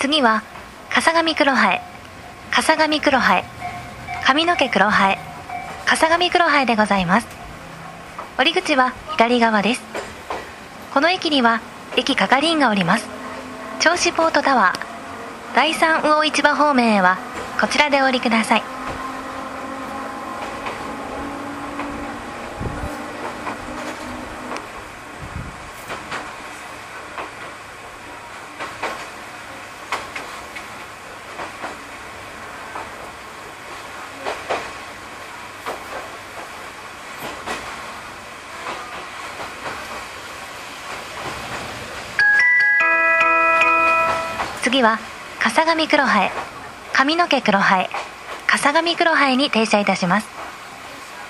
次は笠上黒生え、笠上黒生え、髪の毛黒生え、笠上黒生えでございます。降り口は左側です。この駅には駅係員がおります。銚子ポートタワー第三魚市場方面へはこちらでお降りください。次は笠上黒生え、髪の毛黒生え、笠上黒生えに停車いたします。